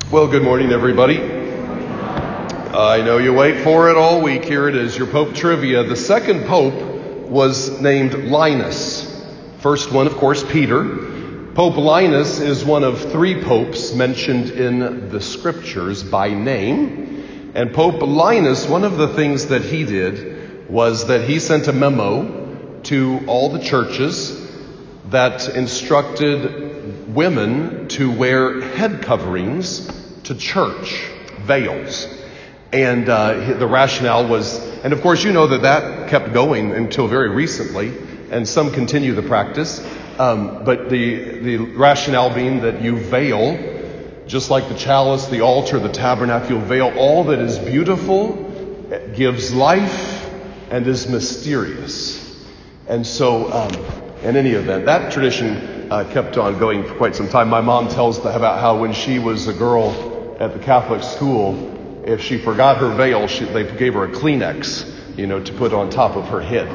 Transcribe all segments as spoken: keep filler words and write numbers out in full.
Well, good morning, everybody. I know you wait for it all week. Here it is, your Pope Trivia. The second Pope was named Linus. First one, of course, Peter. Pope Linus is one of three popes mentioned in the scriptures by name. And Pope Linus, one of the things that he did was that he sent a memo to all the churches that instructed women to wear head coverings to church, veils. And uh, the rationale was, and of course you know that that kept going until very recently, and some continue the practice, um, but the, the rationale being that you veil, just like the chalice, the altar, the tabernacle, you veil all that is beautiful, gives life, and is mysterious. And so, um, in any event, that tradition uh, kept on going for quite some time. My mom tells about how when she was a girl at the Catholic school, if she forgot her veil, she, they gave her a Kleenex, you know, to put on top of her head.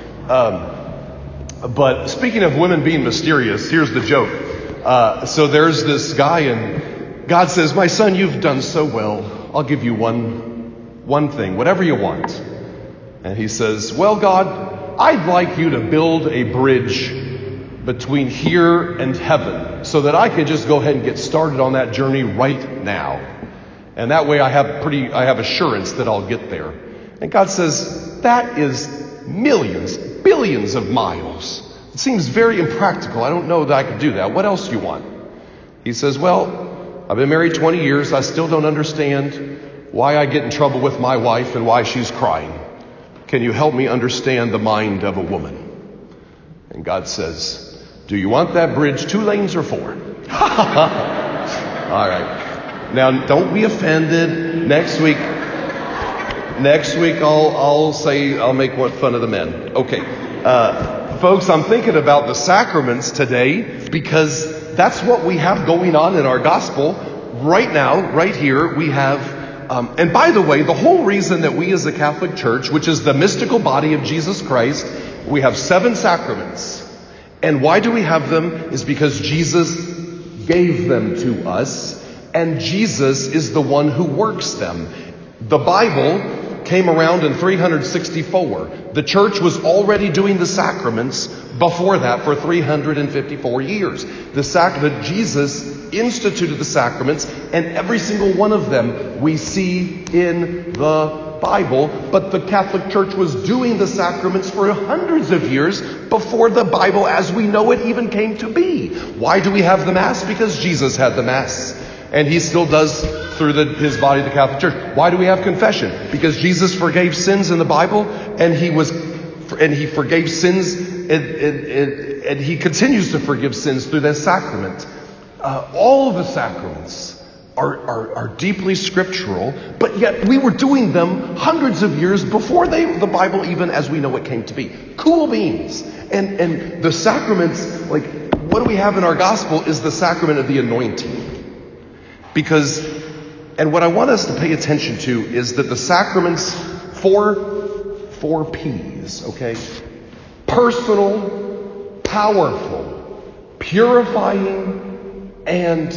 Um, but speaking of women being mysterious, here's the joke. Uh, so there's this guy, and God says, "My son, you've done so well. I'll give you one, one thing, whatever you want." And he says, "Well, God, I'd like you to build a bridge between here and heaven so that I can just go ahead and get started on that journey right now. And that way I have pretty, I have assurance that I'll get there." And God says, "That is millions, billions of miles. It seems very impractical. I don't know that I could do that. What else do you want?" He says, "Well, I've been married twenty years. I still don't understand why I get in trouble with my wife and why she's crying. Can you help me understand the mind of a woman?" And God says, "Do you want that bridge two lanes or four?" All right. Now, don't be offended. Next week, next week I'll I'll say I'll make fun of the men. Okay, uh, folks, I'm thinking about the sacraments today because that's what we have going on in our gospel right now, right here. We have, um, and by the way, the whole reason that we as a Catholic Church, which is the mystical body of Jesus Christ, we have seven sacraments. And why do we have them? Is because Jesus gave them to us, and Jesus is the one who works them. The Bible came around in three hundred sixty-four. The church was already doing the sacraments before that for three hundred fifty-four years. The sacrament, Jesus instituted the sacraments, and every single one of them we see in the Bible, but the Catholic Church was doing the sacraments for hundreds of years before the Bible as we know it even came to be. Why do we have the Mass? Because Jesus had the Mass, and he still does through the, his body, the Catholic Church. Why do we have confession? Because Jesus forgave sins in the Bible, and he was, and he forgave sins, and, and, and, and he continues to forgive sins through that sacrament. Uh, all of the sacraments Are, are, are deeply scriptural, but yet we were doing them hundreds of years before they, the Bible even as we know it came to be. Cool beans. And, and the sacraments, like what do we have in our gospel is the sacrament of the anointing. Because, and what I want us to pay attention to is that the sacraments, four, four P's, okay? Personal, powerful, purifying, and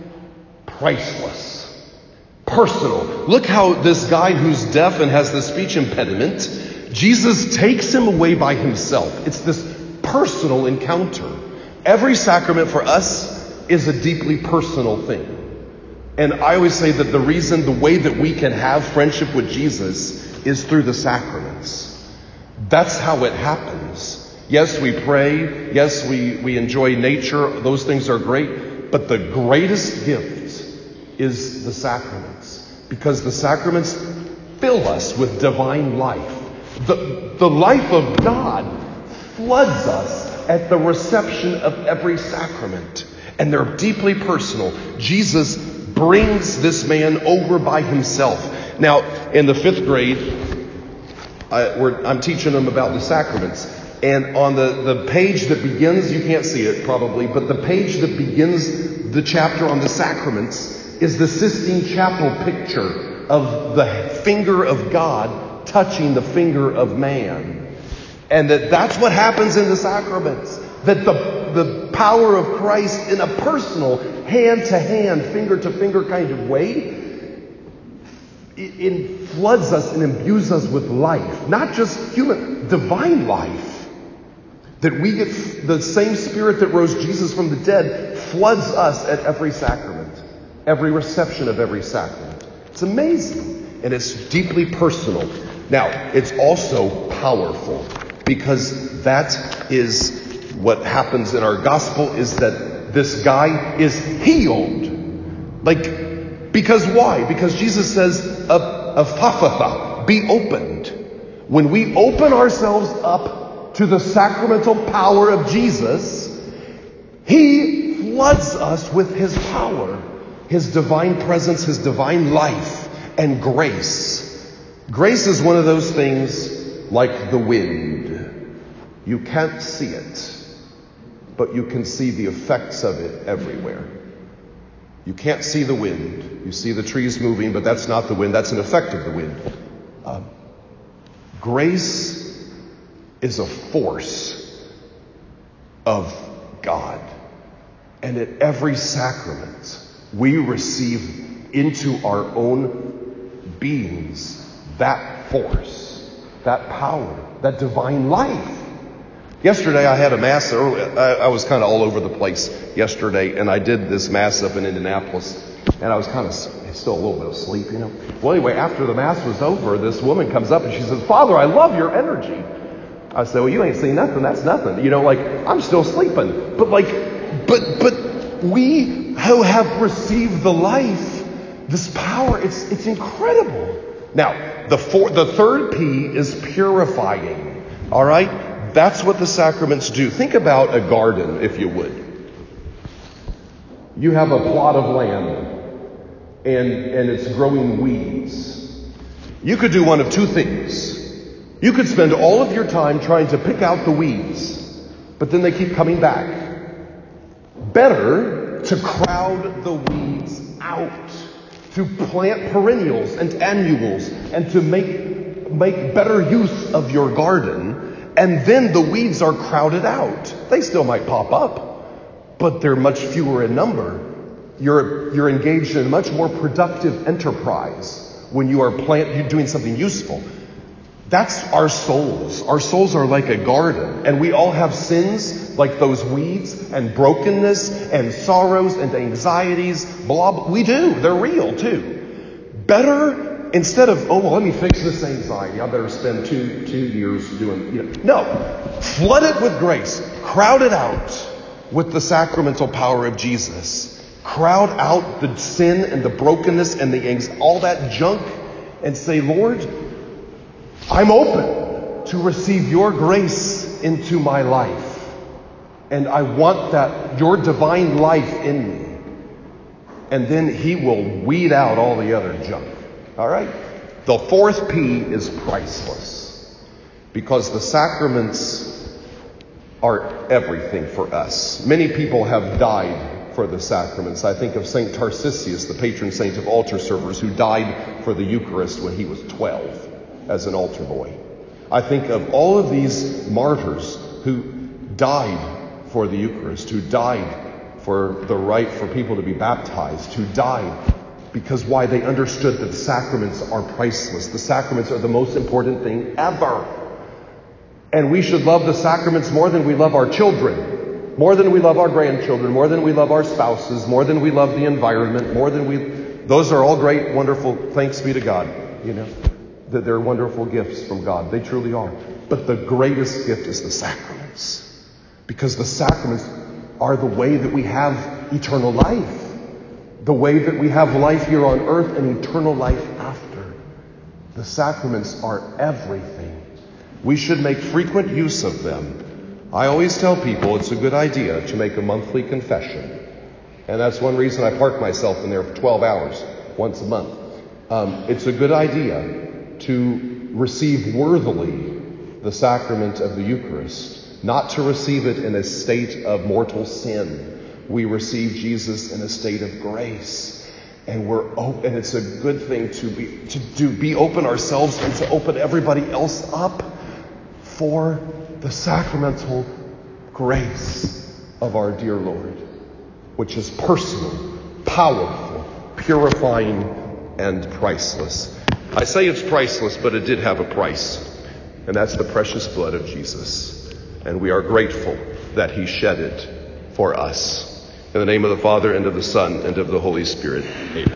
priceless. Personal. Look how this guy who's deaf and has the speech impediment, Jesus takes him away by himself. It's this personal encounter. Every sacrament for us is a deeply personal thing. And I always say that the reason, the way that we can have friendship with Jesus is through the sacraments. That's how it happens. Yes, we pray. Yes, we, we enjoy nature. Those things are great. But the greatest gift is the sacraments, because the sacraments fill us with divine life. The, the life of God floods us at the reception of every sacrament, and they're deeply personal. Jesus brings this man over by himself. Now, in the fifth grade, I, we're, I'm teaching them about the sacraments. And on the, the page that begins, you can't see it probably, but the page that begins the chapter on the sacraments is the Sistine Chapel picture of the finger of God touching the finger of man. And that that's what happens in the sacraments. That the, the power of Christ in a personal hand to hand, finger to finger kind of way, it, it floods us and imbues us with life. Not just human, divine life. That we get the same Spirit that rose Jesus from the dead floods us at every sacrament, every reception of every sacrament. It's amazing, and it's deeply personal. Now, it's also powerful, because that is what happens in our gospel, is that this guy is healed. Like, because why? Because Jesus says, "Aphatha, be opened." When we open ourselves up to the sacramental power of Jesus, he floods us with his power, his divine presence, his divine life, and grace. Grace is one of those things like the wind. You can't see it, but you can see the effects of it everywhere. You can't see the wind. You see the trees moving, but that's not the wind. That's an effect of the wind. Uh, grace is a force of God. And at every sacrament, we receive into our own beings that force, that power, that divine life. Yesterday I had a mass early. I, I was kind of all over the place yesterday, and I did this mass up in Indianapolis, and I was kind of still a little bit asleep, you know. Well, anyway, after the mass was over, this woman comes up and she says, "Father, I love your energy." I said, "Well, you ain't seen nothing. That's nothing. You know, like, I'm still sleeping." But like, but, but we who have received the life, this power, it's, it's incredible. Now, the four, the third P is purifying. All right? That's what the sacraments do. Think about a garden, if you would. You have a plot of land, and, and it's growing weeds. You could do one of two things. You could spend all of your time trying to pick out the weeds, but then they keep coming back. Better to crowd the weeds out, to plant perennials and annuals, and to make, make better use of your garden, and then the weeds are crowded out. They still might pop up, but they're much fewer in number. You're, you're engaged in a much more productive enterprise when you are plant, you're doing something useful. That's our souls. Our souls are like a garden, and we all have sins like those weeds, and brokenness and sorrows and anxieties, blah, blah. We do. They're real too. Better, instead of, oh, well, let me fix this anxiety, I better spend two, two years doing, you know. No. Flood it with grace. Crowd it out with the sacramental power of Jesus. Crowd out the sin and the brokenness and the anxiety, all that junk, and say, "Lord, I'm open to receive your grace into my life. And I want that, your divine life in me." And then he will weed out all the other junk. All right? The fourth P is priceless. Because the sacraments are everything for us. Many people have died for the sacraments. I think of Saint Tarcisius, the patron saint of altar servers, who died for the Eucharist when he was twelve. As an altar boy. I think of all of these martyrs who died for the Eucharist, who died for the right for people to be baptized, who died because why? They understood that the sacraments are priceless. The sacraments are the most important thing ever. And we should love the sacraments more than we love our children, more than we love our grandchildren, more than we love our spouses, more than we love the environment, more than we... Those are all great, wonderful, thanks be to God, you know. That they're wonderful gifts from God. They truly are. But the greatest gift is the sacraments. Because the sacraments are the way that we have eternal life. The way that we have life here on earth and eternal life after. The sacraments are everything. We should make frequent use of them. I always tell people it's a good idea to make a monthly confession. And that's one reason I park myself in there for twelve hours once a month. Um, it's a good idea to receive worthily the sacrament of the Eucharist, not to receive it in a state of mortal sin. We receive Jesus in a state of grace, and we're open, and it's a good thing to be to do be open ourselves and to open everybody else up for the sacramental grace of our dear Lord, which is personal powerful, purifying, and priceless. I say it's priceless, but it did have a price, and that's the precious blood of Jesus. And we are grateful that he shed it for us. In the name of the Father, and of the Son, and of the Holy Spirit. Amen.